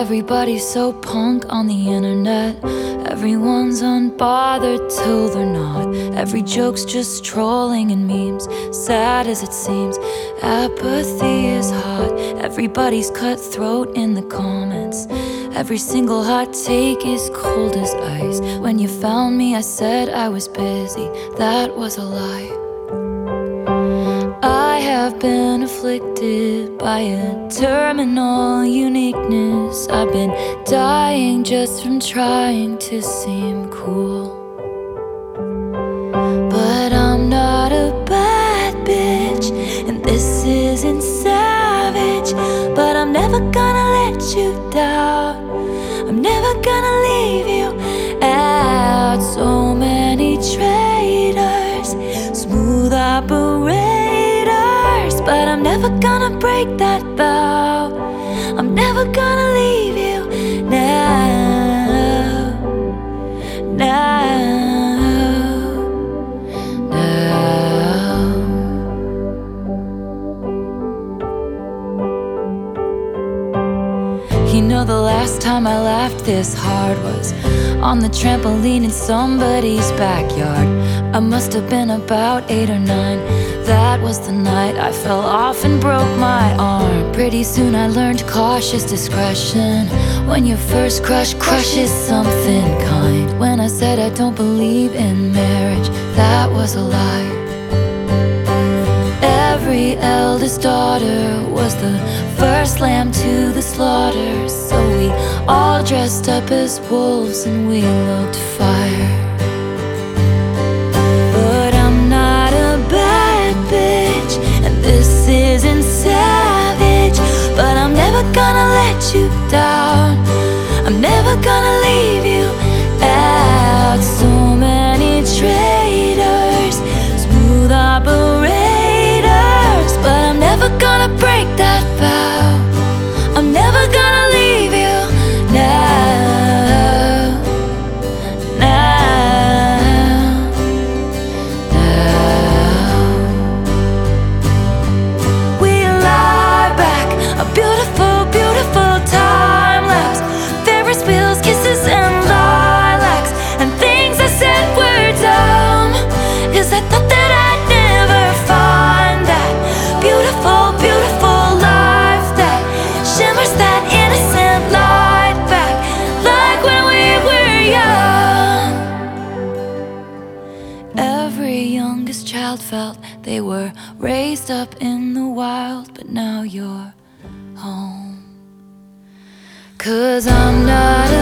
Everybody's so punk on the internet. Everyone's unbothered till they're not. Every joke's just trolling and memes, sad as it seems. Apathy is hot. Everybody's cutthroat in the comments. Every single hot take is cold as ice. When you found me, I said I was busy. That was a lie. I have been afflicted by a terminal uniqueness. I've been dying just from trying to seem cool. But I'm not a bad bitch, and this isn't savage. But I'm never gonna let you down. I'm never gonna leave you out. So many traitors, smooth operators, but I'm never gonna break that vow. I'm never gonna leave you now, now, now. You know, the last time I laughed this hard was on the trampoline in somebody's backyard. I must have been about 8 or 9. That was the night I fell off and broke my arm. Pretty soon I learned cautious discretion. When your first crush crushes something kind. When I said I don't believe in marriage, that was a lie. Every eldest daughter was the first lamb to the slaughter. So we all dressed up as wolves and we looked fire. But I'm not a bad bitch, and this isn't savage. But I'm never gonna let you down. I'm never gonna leave you out. So many traitors, smooth operators, but I'm never gonna break that vow. I'm never gonna leave you now, now, now. We lie back, a beautiful, beautiful time lapse. Ferris wheels, kisses and lilacs, and things I said were dumb, 'cause I thought that I'd never find that beautiful, beautiful life that shimmers that innocent light back, like when we were young. Every youngest child felt they were raised up in the wild, but now you're home. 'Cause I'm not